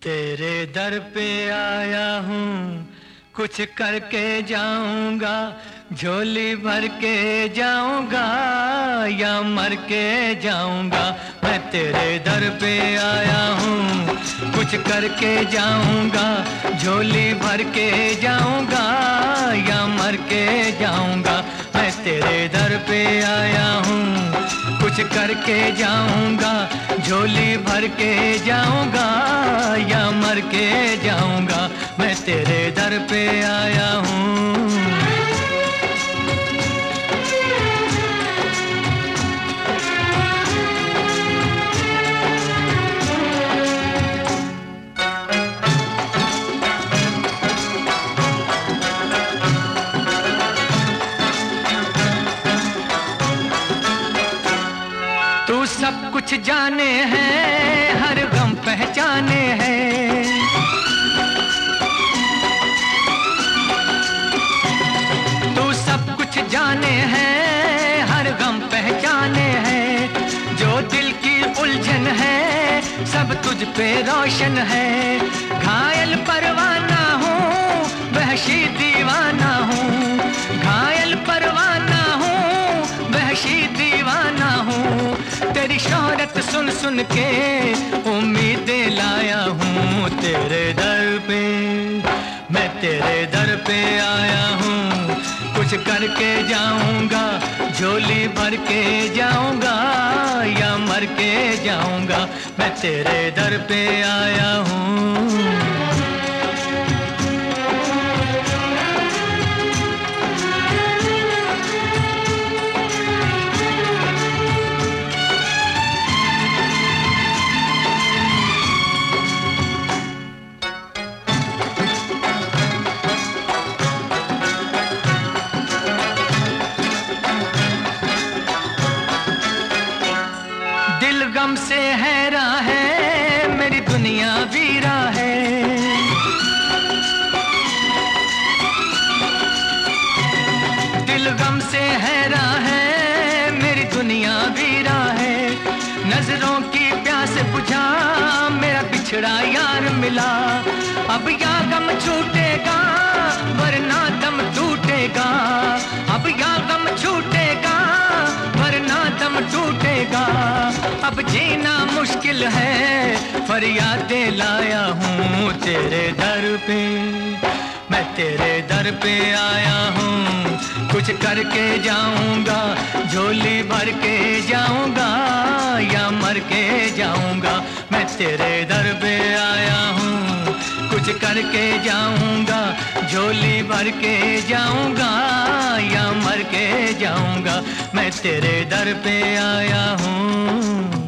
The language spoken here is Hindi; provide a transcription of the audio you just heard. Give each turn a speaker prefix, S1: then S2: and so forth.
S1: तेरे दर पे आया हूँ, कुछ करके जाऊंगा, झोली भर के जाऊंगा या मर के जाऊंगा। मैं तेरे दर पे आया हूँ, कुछ करके जाऊंगा, झोली भर के जाऊंगा या मर के जाऊंगा। मैं तेरे दर पे आया हूँ, कुछ करके जाऊंगा, झोली भर के जाऊंगा या मर के जाऊंगा। मैं तेरे दर पे आया हूँ। तू सब कुछ जाने हैं, हर गम पहचाने हैं। तू सब कुछ जाने हैं, हर गम पहचाने हैं। जो दिल की उलझन है, सब तुझ पे रोशन है। घायल परवाना हूँ, वहशी दीवाना हूँ। घायल परवाना हूँ, वहशी दीवाना हूँ। तेरी शोहरत सुन सुन के उम्मीदें लाया हूँ तेरे दर पे। मैं तेरे दर पे आया हूँ, कुछ करके जाऊंगा, झोली भर के जाऊंगा या मर के जाऊंगा। मैं तेरे दर पे आया हूँ। दिल गम से हैरान है, मेरी दुनिया वीरा है। दिल गम से हैरान है, मेरी दुनिया वीरा है। नजरों की प्यास बुझा, मेरा बिछड़ा यार मिला। अब या गम छूटेगा, वरना दम टूटेगा। अब या गम छूटेगा, वरना दम टूटेगा। अब जीना मुश्किल है, फरियादें लाया हूँ तेरे दर पे। मैं तेरे दर पे आया हूँ, कुछ करके जाऊंगा, झोली भर के जाऊंगा या मर के जाऊंगा। मैं तेरे दर पे आया हूँ, कुछ करके जाऊंगा, झोली भर के जाऊंगा या मर के जाऊंगा। मैं तेरे दर पे आया हूँ।